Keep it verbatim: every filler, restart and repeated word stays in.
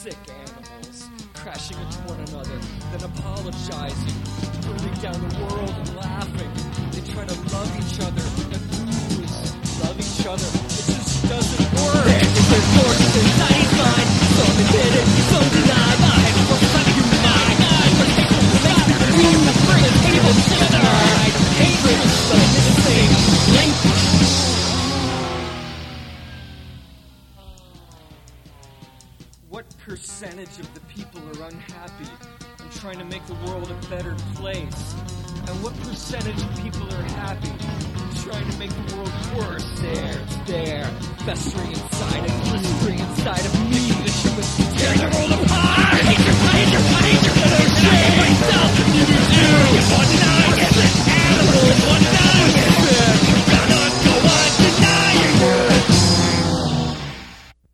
sick animals, crashing into one another, then apologizing, burning down the world and laughing. They try to love each other, and ooze, love each other. It just doesn't work. There is a force inside his mind, some admit it, some deny. The heavy forces of human mind, but they don't make the room to bring a table together. Hatred is the missing link. What percentage of the people are unhappy and trying to make the world a better place? And what percentage of people are happy and trying to make the world worse? There, it's there, festering inside and blistering inside of me. The humans tear the world apart. I hate your, I hate your, I hate your, I hate myself. You do, you want to die.